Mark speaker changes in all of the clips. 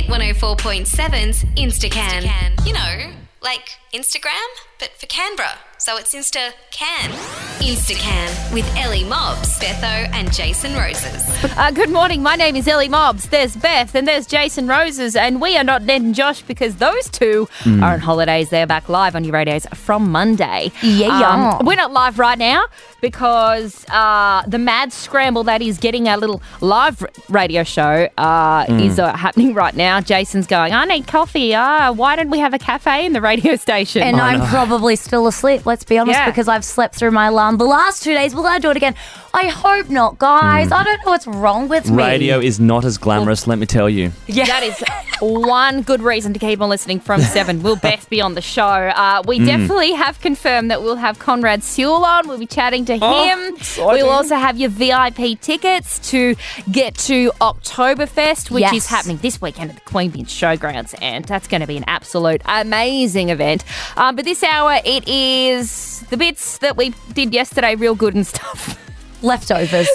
Speaker 1: Hit 104.7's Instacan. You know, like Instagram, but for Canberra. So it's Insta-Can. Instacan with Ellie Mobbs, Betho and Jason Roses.
Speaker 2: Good morning. My name is Ellie Mobbs. There's Beth and there's Jason Roses, and we are not Ned and Josh because those two are on holidays. They're back live on your radios from Monday. We're not live right now because the mad scramble that is getting our little live radio show is happening right now. Jason's going, I need coffee. Why don't we have a cafe in the radio station?
Speaker 3: And I'm probably still asleep, let's be honest, because I've slept through my alarm the last 2 days. Will I do it again? I hope not, guys. I don't know what's wrong with me.
Speaker 4: Radio is not as glamorous, let me tell you.
Speaker 2: Yeah. That is one good reason to keep on listening from 7. Will Beth be on the show? We definitely have confirmed that we'll have Conrad Sewell on. We'll be chatting to him. We'll also have your VIP tickets to get to Oktoberfest, which is happening this weekend at the Queanbeyan Showgrounds, and that's going to be an absolute amazing event. But this hour, it is the bits that we did yesterday, real good and stuff.
Speaker 3: Leftovers.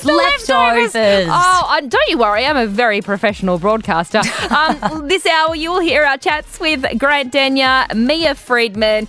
Speaker 2: Oh, don't you worry. I'm a very professional broadcaster. This hour, you will hear our chats with Grant Denyer, Mia Friedman.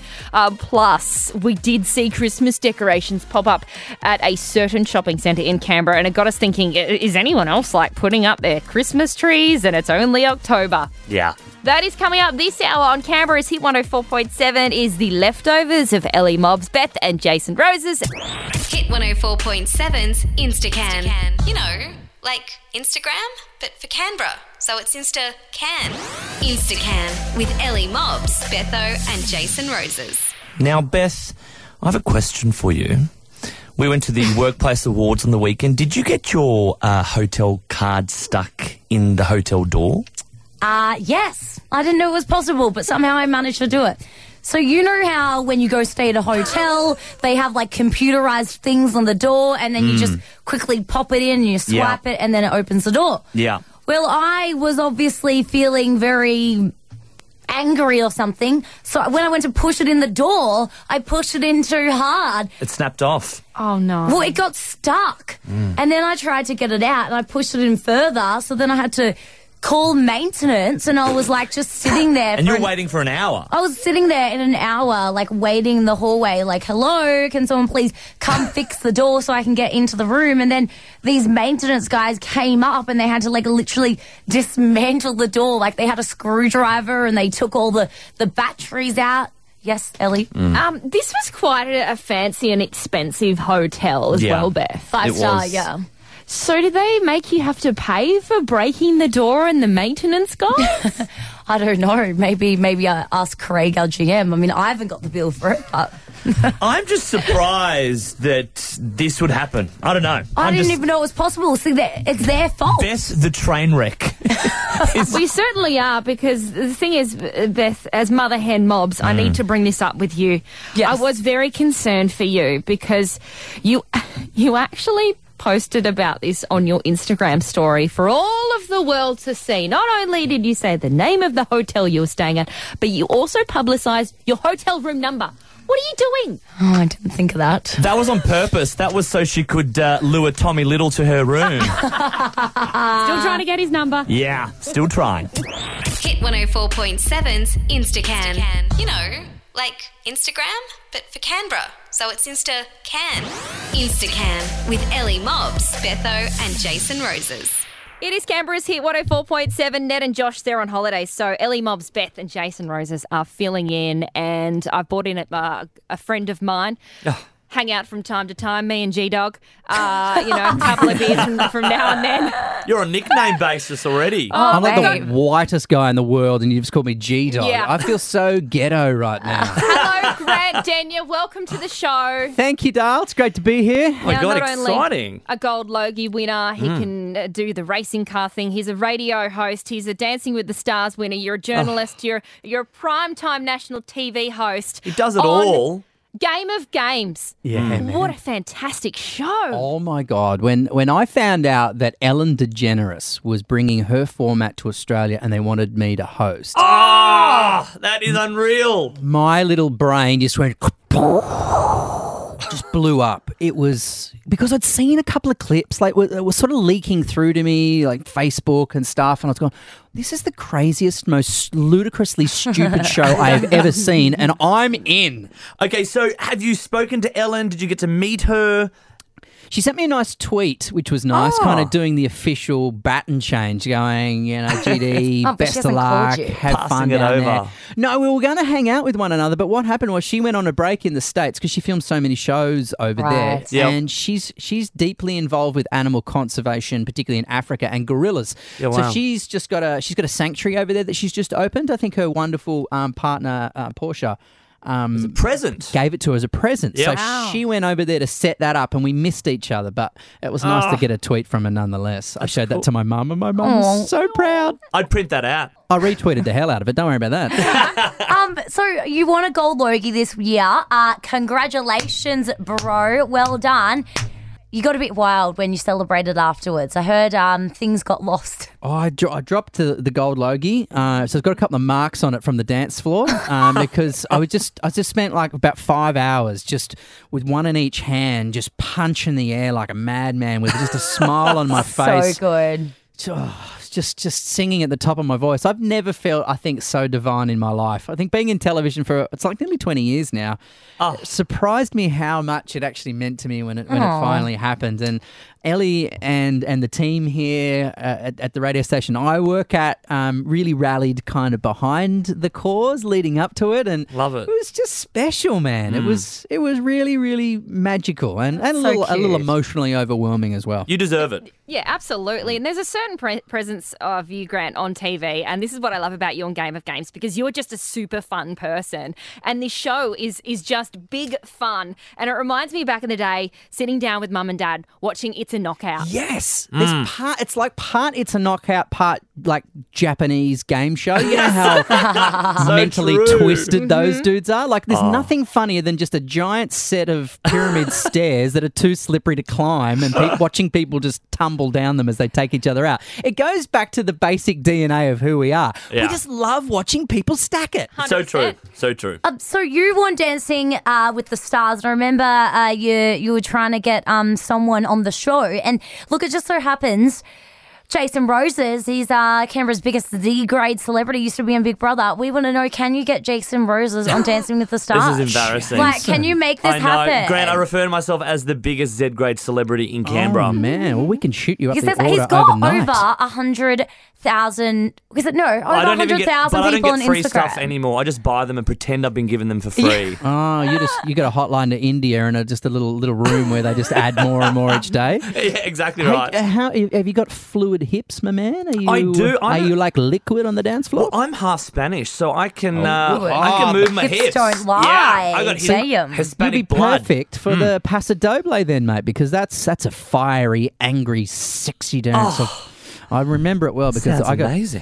Speaker 2: Plus, we did see Christmas decorations pop up at a certain shopping centre in Canberra, and it got us thinking, is anyone else like putting up their Christmas trees and it's only October?
Speaker 4: Yeah.
Speaker 2: That is coming up this hour on Canberra's Hit 104.7 is the leftovers of Ellie Mobbs, Beth and Jason Roses.
Speaker 1: Hit 104.7's Instacan. You know, like Instagram, but for Canberra. So it's Insta-Can. Instacan with Ellie Mobbs, Betho and Jason Roses.
Speaker 4: Now, Beth, I have a question for you. We went to the Workplace Awards on the weekend. Did you get your hotel card stuck in the hotel door?
Speaker 3: Yes. I didn't know it was possible, but somehow I managed to do it. So you know how when you go stay at a hotel, they have like computerized things on the door and then you just quickly pop it in and you swipe it and then it opens the door.
Speaker 4: Yeah.
Speaker 3: Well, I was obviously feeling very angry or something. So when I went to push it in the door, I pushed it in too hard.
Speaker 4: It snapped off.
Speaker 2: Oh, no.
Speaker 3: Well, it got stuck. And then I tried to get it out and I pushed it in further. So then I had to call maintenance and I was like just sitting there.
Speaker 4: And you're waiting for an hour.
Speaker 3: I was sitting there in an hour, like waiting in the hallway, like, hello, can someone please come fix the door so I can get into the room? And then these maintenance guys came up and they had to like literally dismantle the door. Like they had a screwdriver and they took all the batteries out. Yes, Ellie?
Speaker 2: This was quite a fancy and expensive hotel as well, Beth.
Speaker 3: 5-star, yeah.
Speaker 2: So did they make you have to pay for breaking the door and the maintenance guys?
Speaker 3: I don't know. Maybe I ask Craig, our GM. I mean, I haven't got the bill for it, but
Speaker 4: I'm just surprised that this would happen. I don't know.
Speaker 3: I didn't even know it was possible. See, it's their fault.
Speaker 4: Beth, the train wreck.
Speaker 2: We certainly are, because the thing is, Beth, as Mother Hen Mobbs, I need to bring this up with you.
Speaker 3: Yes.
Speaker 2: I was very concerned for you because you actually posted about this on your Instagram story for all of the world to see. Not only did you say the name of the hotel you were staying at, but you also publicised your hotel room number. What are you doing?
Speaker 3: Oh, I didn't think of that.
Speaker 4: That was on purpose. That was so she could lure Tommy Little to her room.
Speaker 2: Still trying to get his number?
Speaker 4: Yeah, still trying.
Speaker 1: Hit 104.7's Instacan. You know, like Instagram, but for Canberra. So it's Insta-Can. Instacan with Ellie Mobbs, Betho and Jason Roses.
Speaker 2: It is Canberra's Hit 104.7. Ned and Josh, they're on holidays. So Ellie Mobbs, Beth and Jason Roses are filling in. And I've brought in a friend of mine. Hang out from time to time, me and G-Dog. A couple of beers from now and then.
Speaker 4: You're on nickname basis already.
Speaker 5: I'm like the whitest guy in the world and you just called me G-Dog.
Speaker 2: Yeah.
Speaker 5: I feel so ghetto right now.
Speaker 2: Hello, Grant Denyer. Welcome to the show.
Speaker 5: Thank you, Dale. It's great to be here.
Speaker 4: Oh my God,
Speaker 2: not only
Speaker 4: exciting.
Speaker 2: a gold Logie winner, he can do the racing car thing. He's a radio host. He's a Dancing with the Stars winner. You're a journalist. You're a primetime national TV host.
Speaker 4: He does it
Speaker 2: on
Speaker 4: all.
Speaker 2: Game of Games.
Speaker 5: Yeah, man.
Speaker 2: What a fantastic show.
Speaker 5: Oh, my God. When I found out that Ellen DeGeneres was bringing her format to Australia and they wanted me to host,
Speaker 4: That is unreal.
Speaker 5: my little brain just went... just blew up. it was because I'd seen a couple of clips, like it was sort of leaking through to me, like Facebook and stuff, and I was going, this is the craziest, most ludicrously stupid show I have ever seen, and I'm in.
Speaker 4: Okay, so have you spoken to Ellen? Did you get to meet her?
Speaker 5: She sent me a nice tweet, which was nice, kind of doing the official baton change, going, GD,
Speaker 3: but she
Speaker 5: best of
Speaker 3: hasn't
Speaker 5: luck,
Speaker 3: called you.
Speaker 5: have
Speaker 4: Passing
Speaker 5: fun
Speaker 4: it
Speaker 5: down
Speaker 4: over.
Speaker 5: there. No, we were going to hang out with one another, but what happened was she went on a break in the States because she filmed so many shows over
Speaker 3: Right.
Speaker 5: there,
Speaker 4: Yep.
Speaker 5: and she's deeply involved with animal conservation, particularly in Africa, and gorillas.
Speaker 4: Yeah,
Speaker 5: So
Speaker 4: wow.
Speaker 5: she's got a sanctuary over there that she's just opened. I think her wonderful partner, Portia,
Speaker 4: Present.
Speaker 5: gave it to her as a present.
Speaker 4: Yep.
Speaker 5: So
Speaker 3: Wow.
Speaker 5: she went over there to set that up, and we missed each other. But it was nice to get a tweet from her nonetheless. I showed that to my mum, and my mum was so proud.
Speaker 4: I'd print that out.
Speaker 5: I retweeted the hell out of it. Don't worry about that.
Speaker 3: So you won a gold Logie this year. Congratulations, bro. Well done. You got a bit wild when you celebrated afterwards. I heard things got lost.
Speaker 5: Oh, I dropped the gold Logie, so it's got a couple of marks on it from the dance floor because I just spent like about 5 hours just with one in each hand, just punching the air like a madman with just a smile on my face.
Speaker 3: So good.
Speaker 5: Just singing at the top of my voice. I've never felt, I think, so divine in my life. I think being in television for it's like nearly 20 years now, it surprised me how much it actually meant to me when it finally happened. And Ellie and the team here at the radio station I work at really rallied kind of behind the cause leading up to it, and
Speaker 4: Love it.
Speaker 5: It was just special, man. It was really, really magical and a
Speaker 3: So
Speaker 5: little
Speaker 3: cute.
Speaker 5: emotionally overwhelming as well.
Speaker 4: You deserve it.
Speaker 2: Yeah, absolutely. And there's a certain presence of you, Grant, on TV. And this is what I love about you on Game of Games, because you're just a super fun person. And this show is just big fun. And it reminds me back in the day, sitting down with mum and dad, watching It's a Knockout.
Speaker 5: Yes, there's part. It's like part. It's a knockout. Part like Japanese game show. You know how
Speaker 4: So
Speaker 5: mentally
Speaker 4: true.
Speaker 5: twisted those dudes are. Like there's nothing funnier than just a giant set of pyramid stairs that are too slippery to climb, and watching people just tumble down them as they take each other out. It goes back to the basic DNA of who we are.
Speaker 4: Yeah.
Speaker 5: We just love watching people stack it.
Speaker 2: 100%.
Speaker 4: So true. So true.
Speaker 3: So you won Dancing with the Stars. And I remember you were trying to get someone on the show. And look, it just so happens Jason Roses, he's Canberra's biggest D-grade celebrity, used to be on Big Brother. We want to know, can you get Jason Roses on Dancing with the Stars?
Speaker 4: This is embarrassing.
Speaker 3: Like, can you make this
Speaker 4: I know.
Speaker 3: happen?
Speaker 4: Grant, I refer to myself as the biggest Z-grade celebrity in Canberra.
Speaker 5: Oh man, well we can shoot you up
Speaker 3: Because
Speaker 5: the order
Speaker 3: he's got
Speaker 5: overnight.
Speaker 3: over 100,000. Is it no? Over
Speaker 4: I don't even
Speaker 3: 100,000
Speaker 4: but I
Speaker 3: people
Speaker 4: don't
Speaker 3: on
Speaker 4: get free
Speaker 3: Instagram.
Speaker 4: stuff anymore. I just buy them and pretend I've been giving them for free.
Speaker 5: Oh, you got a hotline to India and just a little room where they just add more and more each day.
Speaker 4: Yeah, exactly
Speaker 5: Hey,
Speaker 4: right.
Speaker 5: how have you got fluid hips, my man? Are you,
Speaker 4: I do.
Speaker 5: Are you like liquid on the dance floor?
Speaker 4: Well, I'm half Spanish, so I can
Speaker 3: good.
Speaker 4: I can move my
Speaker 3: Hips
Speaker 4: hips.
Speaker 3: don't lie.
Speaker 4: Yeah, I got
Speaker 3: Damn.
Speaker 5: You'll
Speaker 4: Hispanic
Speaker 5: be
Speaker 4: blood.
Speaker 5: perfect for the Paso Doble then, mate, because that's a fiery, angry, sexy dance. I remember it well because
Speaker 4: Sounds
Speaker 5: I got
Speaker 4: amazing.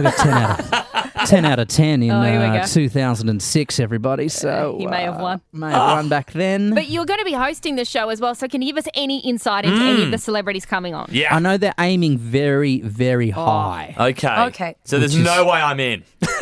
Speaker 5: 10 out of 10 in
Speaker 2: Oh, here we go.
Speaker 5: 2006, everybody. So
Speaker 2: He may have won.
Speaker 5: May have won back then.
Speaker 2: But you're going to be hosting the show as well, so can you give us any insight into any of the celebrities coming on?
Speaker 4: Yeah.
Speaker 5: I know they're aiming very, very high.
Speaker 4: Okay.
Speaker 3: Okay.
Speaker 4: So there's
Speaker 5: Which is-
Speaker 4: no way I'm in.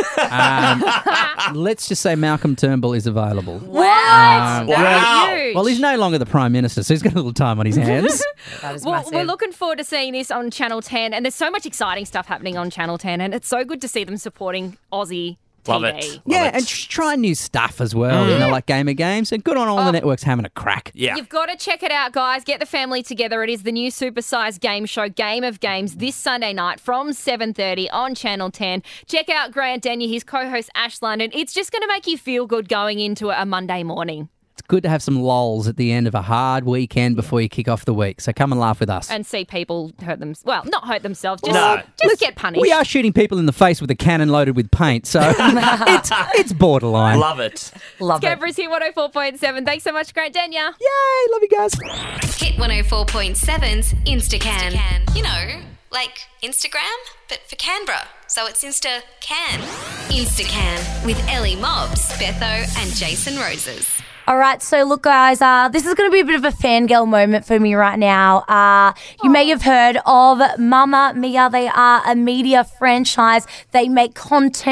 Speaker 5: Let's just say Malcolm Turnbull is available.
Speaker 3: What?
Speaker 4: Wow.
Speaker 2: Huge.
Speaker 5: Well, he's no longer the Prime Minister, so he's got a little time on his hands.
Speaker 3: That is
Speaker 2: Well,
Speaker 3: massive.
Speaker 2: we're looking forward to seeing this on Channel 10, and there's so much exciting stuff happening on Channel 10, and it's so good to see them supporting Aussie
Speaker 4: Love
Speaker 2: TV.
Speaker 4: it.
Speaker 5: Yeah,
Speaker 4: Love it.
Speaker 5: and just try new stuff as well, like Game of Games. And good on all the networks having a crack.
Speaker 4: Yeah.
Speaker 2: You've got to check it out, guys. Get the family together. It is the new supersized game show, Game of Games, this Sunday night from 7:30 on Channel 10. Check out Grant Denyer, his co-host Ash London. It's just going to make you feel good going into a Monday morning.
Speaker 5: It's good to have some lols at the end of a hard weekend before you kick off the week. So come and laugh with us.
Speaker 2: And see people hurt not hurt themselves, just,
Speaker 4: No.
Speaker 2: just get punished.
Speaker 5: We are shooting people in the face with a cannon loaded with paint, so it's borderline.
Speaker 4: Love it.
Speaker 3: Love it.
Speaker 2: Canberra's here 104.7. Thanks so much, Grant Denyer.
Speaker 5: Yay, love you guys.
Speaker 1: Hit 104.7's Instacan. You know, like Instagram, but for Canberra. So it's Insta-Can. Instacan with Ellie Mobbs, Betho and Jason Roses.
Speaker 3: All right, so look, guys, this is going to be a bit of a fangirl moment for me right now. You may have heard of Mamma Mia. They are a media franchise. They make content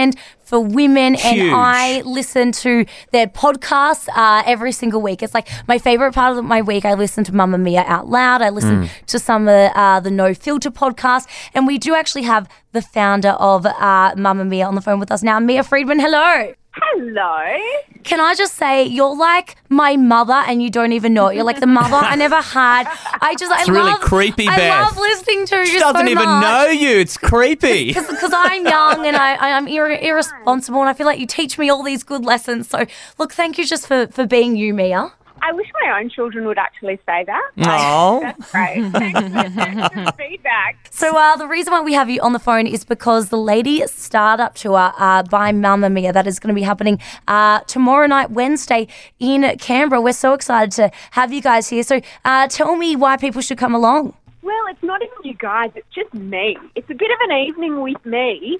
Speaker 3: for women,
Speaker 4: Huge.
Speaker 3: and I listen to their podcasts every single week. It's like my favorite part of my week. I listen to Mamma Mia out loud. I listen to some of the No Filter podcast, and we do actually have the founder of Mamma Mia on the phone with us now, Mia Friedman. Hello.
Speaker 6: Hello.
Speaker 3: Can I just say, you're like my mother and you don't even know it. You're like the mother I never had.
Speaker 4: It's really creepy,
Speaker 3: I
Speaker 4: Beth.
Speaker 3: love listening to you
Speaker 4: She
Speaker 3: so
Speaker 4: doesn't even
Speaker 3: much.
Speaker 4: know you. It's creepy.
Speaker 3: Because I'm young and I'm irresponsible, and I feel like you teach me all these good lessons. So, look, thank you just for being you, Mia.
Speaker 6: I wish my own children would actually say that.
Speaker 4: Oh.
Speaker 6: That's great. Thanks for the feedback.
Speaker 3: So the reason why we have you on the phone is because the Lady Startup Tour by Mamma Mia, that is going to be happening tomorrow night, Wednesday, in Canberra. We're so excited to have you guys here. So tell me why people should come along.
Speaker 6: Well, it's not even you guys, it's just me. It's a bit of an evening with me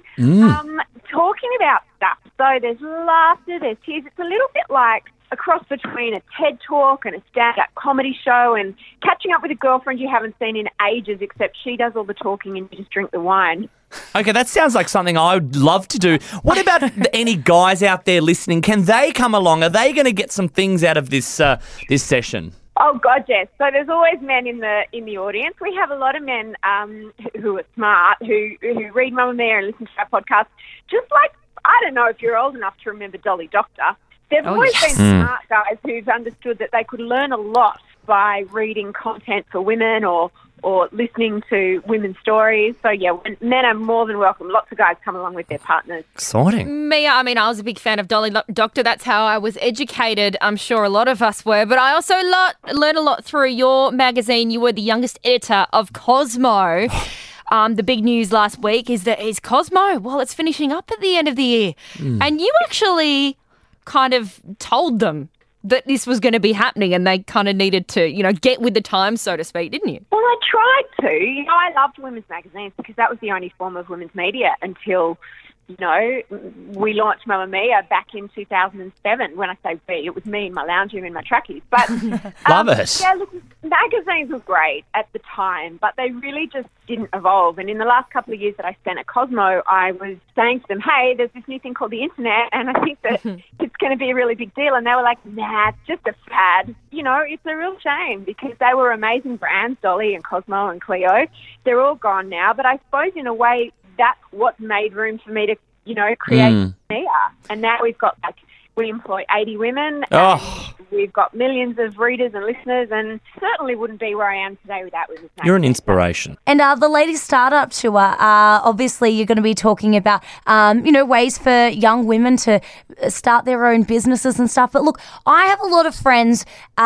Speaker 6: talking about stuff. So there's laughter, there's tears. It's a little bit like a cross between a TED Talk and a stand-up comedy show, and catching up with a girlfriend you haven't seen in ages, except she does all the talking and you just drink the wine.
Speaker 4: Okay, that sounds like something I would love to do. What about any guys out there listening? Can they come along? Are they going to get some things out of this this session?
Speaker 6: Oh God, yes. So there's always men in the audience. We have a lot of men who are smart, who read Mamma Mia and listen to our podcast. Just like, I don't know if you're old enough to remember Dolly Doctor. There've always been smart guys who've understood that they could learn a lot by reading content for women or listening to women's stories. So, yeah, men are more than welcome. Lots of guys come along with their partners.
Speaker 4: Exciting.
Speaker 2: Mia, I mean, I was a big fan of Dolly Doctor. That's how I was educated. I'm sure a lot of us were. But I also learned a lot through your magazine. You were the youngest editor of Cosmo. The big news last week is Cosmo, well, it's finishing up at the end of the year. And you actually kind of told them that this was going to be happening and they kind of needed to, get with the times, so to speak, didn't you?
Speaker 6: Well, I tried to. I loved women's magazines because that was the only form of women's media until, we launched Mamma Mia back in 2007. When I say we, it was me in my lounge room in my trackies. But
Speaker 4: Love it.
Speaker 6: Yeah, look, magazines were great at the time, but they really just didn't evolve. And in the last couple of years that I spent at Cosmo, I was saying to them, hey, there's this new thing called the internet, and I think that it's going to be a really big deal. And they were like, nah, it's just a fad. It's a real shame because they were amazing brands, Dolly and Cosmo and Cleo. They're all gone now. But I suppose in a way, that's what made room for me to, create Mia. And now we employ 80 women. And we've got millions of readers and listeners, and certainly wouldn't be where I am today without women's magazine.
Speaker 4: You're an inspiration.
Speaker 3: And the Lady Startup Tour, obviously you're going to be talking about, ways for young women to start their own businesses and stuff. But look, I have a lot of friends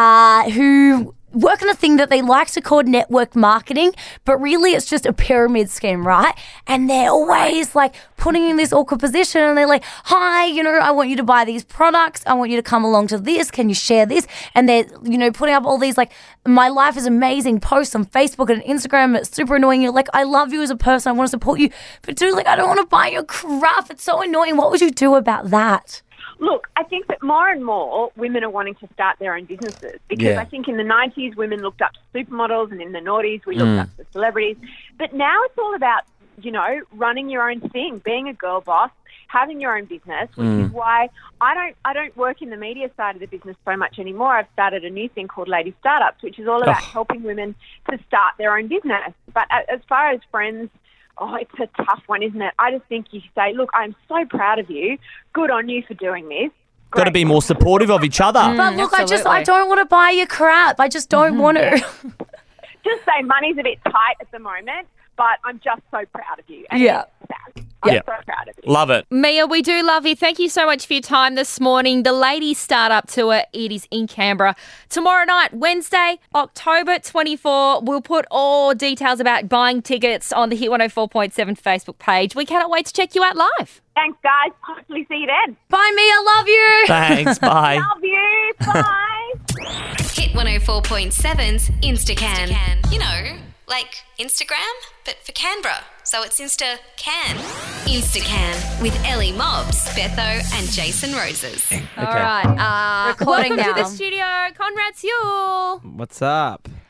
Speaker 3: who work on a thing that they like to call network marketing, but really it's just a pyramid scheme, right? And they're always like putting you in this awkward position and they're like, hi, I want you to buy these products. I want you to come along to this. Can you share this? And they're, putting up all these like, my life is amazing posts on Facebook and Instagram. It's super annoying. You're like, I love you as a person. I want to support you. But dude, I don't want to buy your crap. It's so annoying. What would you do about that?
Speaker 6: Look, I think that more and more women are wanting to start their own businesses because I think in the 90s women looked up to supermodels and in the noughties we looked up to celebrities. But now it's all about, running your own thing, being a girl boss, having your own business, which is why I don't work in the media side of the business so much anymore. I've started a new thing called Lady Startups, which is all about helping women to start their own business. But as far as friends, it's a tough one, isn't it? I just think you say, look, I'm so proud of you. Good on you for doing this.
Speaker 4: Got to be more supportive of each other.
Speaker 3: But look,
Speaker 2: absolutely.
Speaker 3: I don't want to buy your crap. I just don't want to.
Speaker 6: Just say money's a bit tight at the moment, but I'm just so proud of you. And I'm so proud of you.
Speaker 4: Love it.
Speaker 2: Mia, we do love you. Thank you so much for your time this morning. The Lady Startup Tour, it is in Canberra. Tomorrow night, Wednesday, October 24. We'll put all details about buying tickets on the Hit 104.7 Facebook page. We cannot wait to check you out live.
Speaker 6: Thanks, guys. Hopefully see you then.
Speaker 3: Bye, Mia. Love you.
Speaker 4: Thanks. Bye.
Speaker 6: Love you. Bye.
Speaker 1: Hit 104.7's Instacan. Like Instagram, but for Canberra. So it's Insta-Can. Instacan with Ellie Mobbs, Betho and Jason Roses.
Speaker 2: All right.
Speaker 3: Recording
Speaker 2: Welcome to
Speaker 3: now.
Speaker 2: the studio, Conrad Sewell.
Speaker 7: What's up?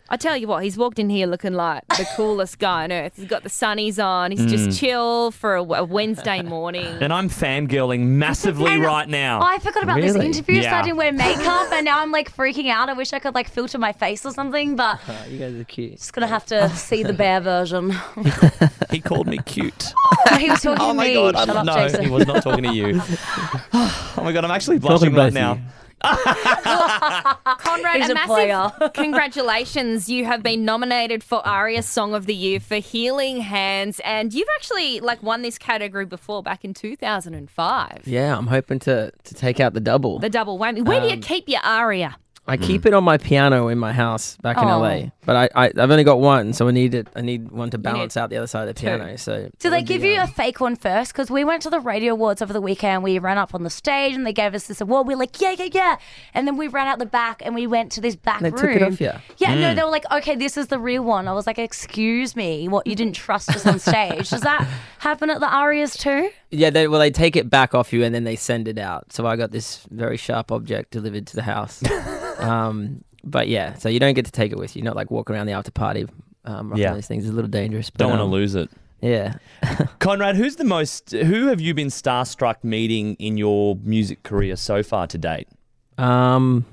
Speaker 2: I tell you what, he's walked in here looking like the coolest guy on earth. He's got the sunnies on. He's just chill for a Wednesday morning.
Speaker 4: And I'm fangirling massively right now.
Speaker 3: I forgot about this
Speaker 5: Really?
Speaker 3: interview, so
Speaker 4: Yeah.
Speaker 3: I didn't wear makeup, and now I'm like freaking out. I wish I could like filter my face or something, but
Speaker 5: You guys are cute.
Speaker 3: just gonna have to see the bear version.
Speaker 4: He called me cute.
Speaker 3: He was talking
Speaker 4: Oh
Speaker 3: to
Speaker 4: my
Speaker 3: me.
Speaker 4: god!
Speaker 3: Shut up,
Speaker 4: No,
Speaker 3: Jason.
Speaker 4: he was not talking to you. Oh my god! I'm actually blushing
Speaker 5: Talking
Speaker 4: right
Speaker 5: both of
Speaker 4: now.
Speaker 5: you.
Speaker 2: Conrad,
Speaker 3: He's
Speaker 2: a
Speaker 3: a
Speaker 2: massive
Speaker 3: player.
Speaker 2: congratulations. You have been nominated for ARIA Song of the Year for Healing Hands, and you've actually won this category before back in 2005.
Speaker 7: Yeah, I'm hoping to take out the double.
Speaker 2: The double whammy. Where do you keep your ARIA?
Speaker 7: I keep it on my piano in my house back in
Speaker 2: Oh.
Speaker 7: LA, but I've only got one, so I need one to balance out the other side of the piano. So
Speaker 3: Do they give you a fake one first? Because we went to the radio awards over the weekend. We ran up on the stage and they gave us this award. We were like, yeah. And then we ran out the back and we went to this back
Speaker 7: They
Speaker 3: room.
Speaker 7: took it off you?
Speaker 3: Yeah, no, they were like, okay, this is the real one. I was like, excuse me, what, you didn't trust us on stage? Does that happen at the Arias too?
Speaker 7: Yeah, they take it back off you and then they send it out. So I got this very sharp object delivered to the house. But yeah, so you don't get to take it with you. Not like walk around the after party. Rocking these things. It's a little dangerous. But,
Speaker 4: Don't want to lose it.
Speaker 7: Yeah.
Speaker 4: Conrad, who have you been starstruck meeting in your music career so far to date?
Speaker 7: Well,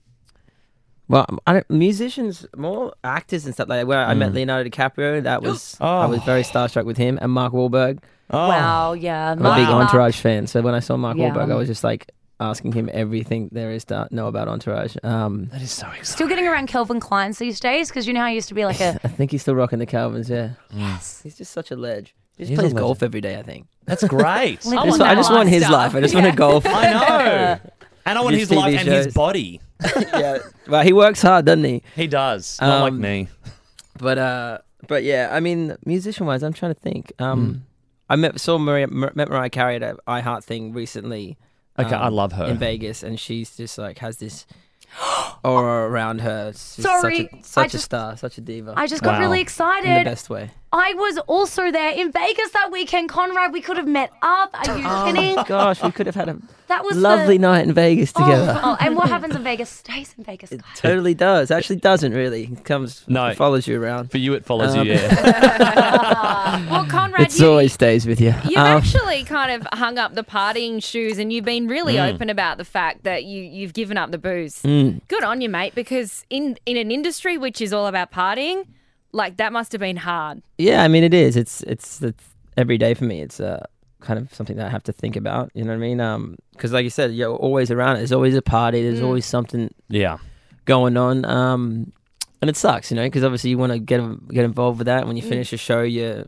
Speaker 7: musicians, more actors and stuff like that. Where I met Leonardo DiCaprio, I was very starstruck with him, and Mark Wahlberg.
Speaker 4: Oh.
Speaker 3: Wow, yeah.
Speaker 7: I'm a big Entourage fan, so when I saw Mark
Speaker 3: Yeah.
Speaker 7: Wahlberg, I was just like asking him everything there is to know about Entourage.
Speaker 4: That is so exciting.
Speaker 3: Still getting around Calvin Kleins these days? Because you know how I used to be like a...
Speaker 7: I think he's still rocking the Calvins. Yeah,
Speaker 3: Yes.
Speaker 7: he's just such a ledge. He just
Speaker 4: He's a
Speaker 7: plays
Speaker 4: legend.
Speaker 7: golf every day. I think.
Speaker 4: That's great.
Speaker 3: Living
Speaker 7: I
Speaker 3: want
Speaker 7: just,
Speaker 3: that
Speaker 7: I just want his
Speaker 2: lifestyle.
Speaker 7: life. I just want to golf.
Speaker 4: I know. And I want
Speaker 7: His
Speaker 4: his life
Speaker 7: TV
Speaker 4: and his
Speaker 7: shows.
Speaker 4: body.
Speaker 7: Yeah, well, he works hard, doesn't he?
Speaker 4: He does. Not like
Speaker 7: Um,
Speaker 4: me.
Speaker 7: But yeah, I mean, musician-wise, I'm trying to think. I met Mariah Carey at an iHeart thing recently.
Speaker 4: Okay, I love her.
Speaker 7: in Vegas, and she's just like has this aura around her. She's
Speaker 3: Sorry,
Speaker 7: such a star, such a diva.
Speaker 3: I just got
Speaker 4: Wow.
Speaker 3: really
Speaker 7: in the
Speaker 3: excited.
Speaker 7: best way.
Speaker 3: I was also there in Vegas that weekend, Conrad. We could have met up. Are you kidding?
Speaker 7: Gosh, we could have had a
Speaker 3: That was
Speaker 7: lovely night in Vegas together.
Speaker 3: Oh, and what happens in Vegas stays in Vegas, guys.
Speaker 7: Totally does. Actually, doesn't really. It comes,
Speaker 4: No.
Speaker 7: it follows you around.
Speaker 4: For you, it follows you,
Speaker 7: Um,
Speaker 4: yeah.
Speaker 2: Well, Conrad,
Speaker 7: It always stays with you.
Speaker 2: You've actually kind of hung up the partying shoes and you've been really open about the fact that you've given up the booze. Good on you, mate, because in an industry which is all about partying, that must have been hard.
Speaker 7: Yeah, I mean, it is. It's every day for me. It's kind of something that I have to think about. You know what I mean? Because like you said, you're always around it. There's always a party. There's always something
Speaker 4: Yeah.
Speaker 7: going on. And it sucks, because obviously you want to get involved with that. When you finish a show,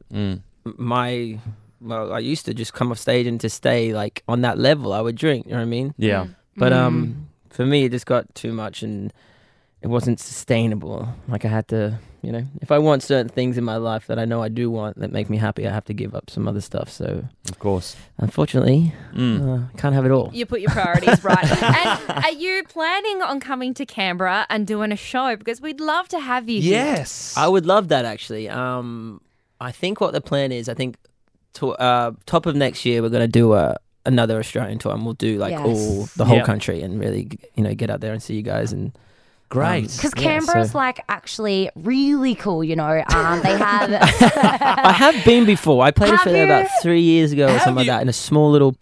Speaker 7: I used to just come off stage and to stay on that level. I would drink. You know what I mean?
Speaker 4: Yeah.
Speaker 7: But for me, it just got too much and it wasn't sustainable. I had to, if I want certain things in my life that I know I do want that make me happy, I have to give up some other stuff. So
Speaker 4: Of course.
Speaker 7: unfortunately, can't have it all.
Speaker 2: You put your priorities right. And are you planning on coming to Canberra and doing a show? Because we'd love to have you here.
Speaker 4: Yes.
Speaker 7: I would love that actually. I think what the plan is, top of next year, we're going to do another Australian tour and we'll do
Speaker 3: Yes.
Speaker 7: the whole
Speaker 4: Yep.
Speaker 7: country and really, get out there and see you guys and
Speaker 4: Great.
Speaker 3: Because
Speaker 7: Yeah,
Speaker 3: Canberra's
Speaker 7: so-
Speaker 3: actually really cool, They have
Speaker 7: I have been before. I played a
Speaker 3: Have
Speaker 7: show there about
Speaker 3: you?
Speaker 7: 3 years ago or
Speaker 4: Have
Speaker 7: something like
Speaker 4: you?
Speaker 7: that in a small little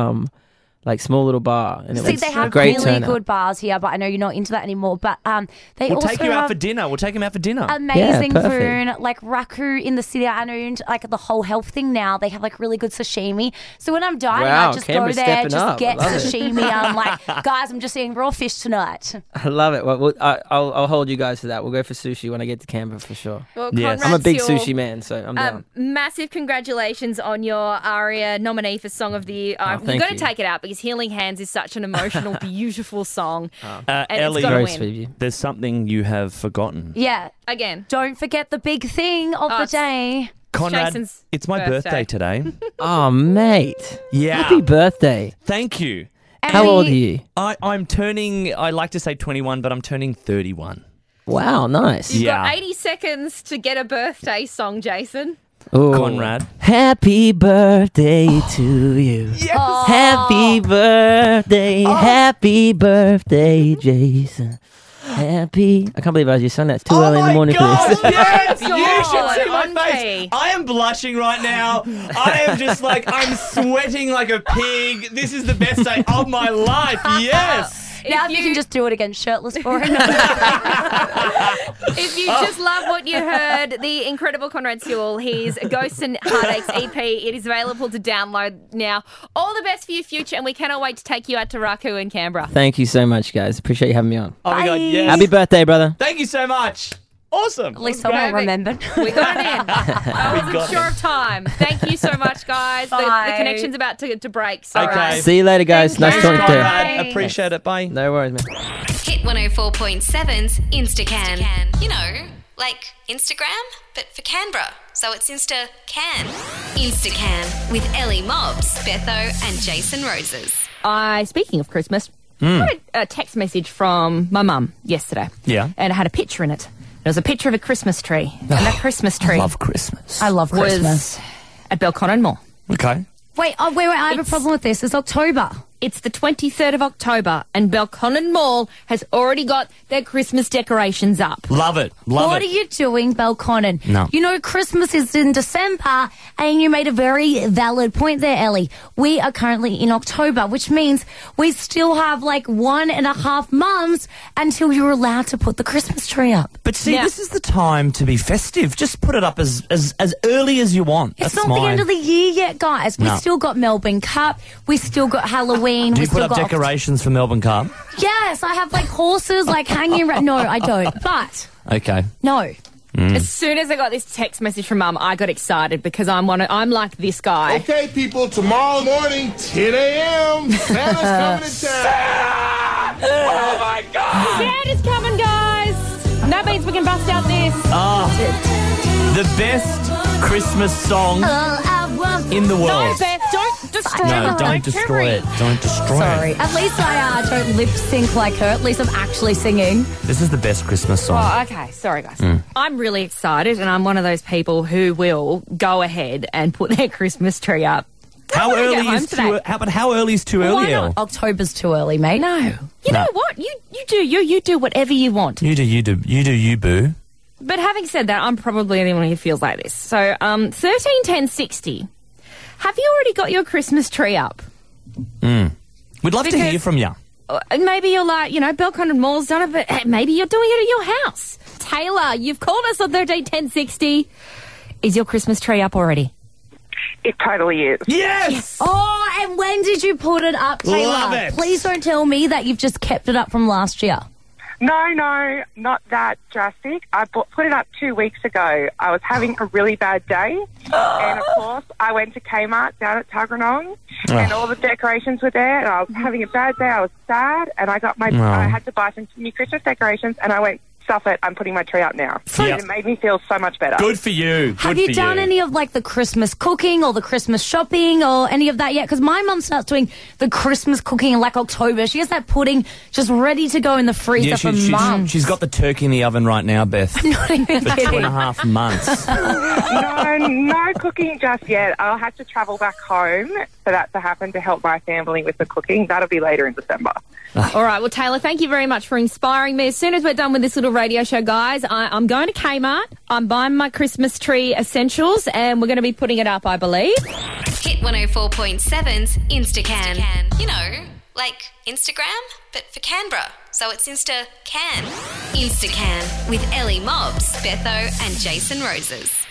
Speaker 7: bar, and it
Speaker 3: See,
Speaker 7: was
Speaker 3: they
Speaker 7: a
Speaker 3: have
Speaker 7: great
Speaker 3: really
Speaker 7: turnout.
Speaker 3: good bars here, but I know you're not into that anymore. But they
Speaker 4: We'll
Speaker 3: also
Speaker 4: take you out
Speaker 3: have
Speaker 4: for dinner. We'll take him out for dinner.
Speaker 3: amazing
Speaker 7: Yeah,
Speaker 3: food, like Raku in the city. I know the whole health thing now. They have really good sashimi. So when I'm dieting,
Speaker 7: Wow,
Speaker 3: I just
Speaker 7: Canberra's
Speaker 3: go there,
Speaker 7: stepping
Speaker 3: just
Speaker 7: up.
Speaker 3: get
Speaker 7: I love it.
Speaker 3: sashimi. I'm like, guys, I'm just eating raw fish tonight.
Speaker 7: I love it. Well, I'll hold you guys to that. We'll go for sushi when I get to Canberra for sure.
Speaker 2: Well,
Speaker 4: Yes.
Speaker 2: Conrad
Speaker 7: I'm a big
Speaker 2: Sewell,
Speaker 7: sushi man, so I'm down.
Speaker 2: Massive congratulations on your ARIA nominee for Song of the Year. You've
Speaker 7: thank
Speaker 2: got to
Speaker 7: you.
Speaker 2: take it out because Healing Hands is such an emotional, beautiful song. And
Speaker 4: Ellie,
Speaker 2: it's got to
Speaker 7: Very
Speaker 2: win.
Speaker 7: sweet of you.
Speaker 4: there's something you have forgotten.
Speaker 3: Yeah.
Speaker 2: Again.
Speaker 3: Don't forget the big thing of the
Speaker 2: it's-
Speaker 3: day.
Speaker 4: Conrad,
Speaker 2: Jason's
Speaker 4: it's my birthday today.
Speaker 7: Oh, mate.
Speaker 4: Yeah.
Speaker 7: Happy birthday.
Speaker 4: Thank you.
Speaker 3: And
Speaker 7: How
Speaker 3: we-
Speaker 7: old are you?
Speaker 4: I'm turning, I like to say 21, but I'm turning 31.
Speaker 7: Wow, nice.
Speaker 2: You've
Speaker 4: Yeah.
Speaker 2: got 80 seconds to get a birthday song, Jason.
Speaker 7: Ooh.
Speaker 4: Conrad.
Speaker 7: Happy birthday to you. Happy birthday, happy birthday, Jason. Happy. I can't believe I just sang that. It's too early in the morning
Speaker 4: God,
Speaker 7: for this.
Speaker 4: Yes, you
Speaker 2: God,
Speaker 4: should see my
Speaker 2: on
Speaker 4: face.
Speaker 2: key.
Speaker 4: I am blushing right now. I am just like, I'm sweating like a pig. This is the best day of my life. Yes.
Speaker 3: Now you can just do it again shirtless for him.
Speaker 2: If you just love what you heard, the incredible Conrad Sewell, his Ghosts and Heartaches EP, it is available to download now. All the best for your future, and we cannot wait to take you out to Raku in Canberra.
Speaker 7: Thank you so much, guys. Appreciate you having me on.
Speaker 4: Oh my God, yes.
Speaker 7: Happy birthday, brother.
Speaker 4: Thank you so much. Awesome.
Speaker 3: At least someone remembered.
Speaker 2: We got it in. I wasn't sure of time. Thank you so much, guys. The
Speaker 3: Bye.
Speaker 2: connection's about to break. Sorry.
Speaker 4: Okay.
Speaker 7: See you later, guys.
Speaker 2: Thank
Speaker 7: Nice
Speaker 2: you.
Speaker 7: talking to you.
Speaker 4: Conrad, appreciate it. Bye.
Speaker 7: No worries, man.
Speaker 1: Hit 104.7's Instacan. You know, like Instagram, but for Canberra. So it's Insta-Can. Instacan with Ellie Mobbs, Betho and Jason Roses.
Speaker 2: Speaking of Christmas, I got a text message from my mum yesterday.
Speaker 4: Yeah.
Speaker 2: And it had a picture in it. It was a picture of a Christmas tree. And that Christmas tree
Speaker 4: I love Christmas.
Speaker 3: I love
Speaker 2: was
Speaker 3: Christmas.
Speaker 2: at Belconnen Mall.
Speaker 4: Okay.
Speaker 3: Wait, I have a problem with this. It's October.
Speaker 2: It's the 23rd of October, and Belconnen Mall has already got their Christmas decorations up.
Speaker 4: Love it. Love
Speaker 3: What
Speaker 4: it.
Speaker 3: are you doing, Belconnen?
Speaker 4: No.
Speaker 3: You know, Christmas is in December, and you made a very valid point there, Ellie. We are currently in October, which means we still have like 1.5 months until you're allowed to put the Christmas tree up.
Speaker 4: But see,
Speaker 2: Yeah.
Speaker 4: this is the time to be festive. Just put it up as early as you want.
Speaker 3: It's
Speaker 4: That's
Speaker 3: not the end of the year yet, guys. We
Speaker 4: No.
Speaker 3: still got Melbourne Cup. We still got Halloween.
Speaker 4: Do
Speaker 3: we
Speaker 4: you
Speaker 3: still
Speaker 4: put up
Speaker 3: got
Speaker 4: decorations for Melbourne Cup?
Speaker 3: Yes, I have like horses like hanging around. No, I don't. But
Speaker 4: Okay.
Speaker 3: no.
Speaker 2: As soon as I got this text message from Mum, I got excited because I'm like this guy.
Speaker 8: Okay, people, tomorrow morning, 10 a.m., Santa's coming to town.
Speaker 4: Oh my God!
Speaker 2: Santa's coming, guys. That means we can bust out this.
Speaker 4: The best Christmas song in the
Speaker 2: No,
Speaker 4: world.
Speaker 2: Beth, don't destroy
Speaker 4: No,
Speaker 2: my
Speaker 4: don't destroy
Speaker 2: memory.
Speaker 4: it. Don't destroy
Speaker 3: Sorry.
Speaker 4: it.
Speaker 3: At least I don't lip sync like her. At least I'm actually singing.
Speaker 4: This is the best Christmas song.
Speaker 2: Oh, okay. Sorry, guys. I'm really excited, and I'm one of those people who will go ahead and put their Christmas tree up.
Speaker 4: How
Speaker 2: when I get
Speaker 4: early
Speaker 2: home
Speaker 4: is
Speaker 2: today.
Speaker 4: too? How early is too early?
Speaker 2: Why not?
Speaker 4: Elle?
Speaker 3: October's too early, mate.
Speaker 2: No. You know what? You do whatever you want.
Speaker 4: You do, you boo.
Speaker 2: But having said that, I'm probably the one who feels like this. So, 131060. Have you already got your Christmas tree up?
Speaker 4: We'd love to
Speaker 2: Because-
Speaker 4: hear from you.
Speaker 2: Maybe you're like, Belconnen Mall's done it, but maybe you're doing it at your house. Taylor, you've called us on 131060. Is your Christmas tree up already?
Speaker 6: It totally is.
Speaker 4: Yes.
Speaker 3: Oh, and when did you put it up, Taylor?
Speaker 4: Love it.
Speaker 3: Please don't tell me that you've just kept it up from last year.
Speaker 6: No, not that drastic. I put it up 2 weeks ago. I was having a really bad day. And, of course, I went to Kmart down at Tuggeranong, and all the decorations were there, and I was having a bad day. I was sad, and I had to buy some new Christmas decorations, and I went, stuff it, I'm putting my tree up now.
Speaker 4: Yep.
Speaker 6: And it made me feel so much better.
Speaker 4: Good for you.
Speaker 3: Have you done any of like the Christmas cooking or the Christmas shopping or any of that yet? Because my mum starts doing the Christmas cooking in like October. She has that pudding just ready to go in the freezer for months.
Speaker 4: She's got the turkey in the oven right now, Beth.
Speaker 3: Not even
Speaker 4: For
Speaker 3: kidding.
Speaker 4: 2.5 months.
Speaker 6: No cooking just yet. I'll have to travel back home for that to happen to help my family with the cooking. That'll be later in December.
Speaker 2: All right. Well, Taylor, thank you very much for inspiring me. As soon as we're done with this little radio show, guys, I'm going to Kmart. I'm buying my Christmas tree essentials, and we're going to be putting it up, I believe.
Speaker 1: Hit 104.7's Instacan. You know, like Instagram, but for Canberra. So it's Insta-Can. Instacan with Ellie Mobbs, Betho and Jason Roses.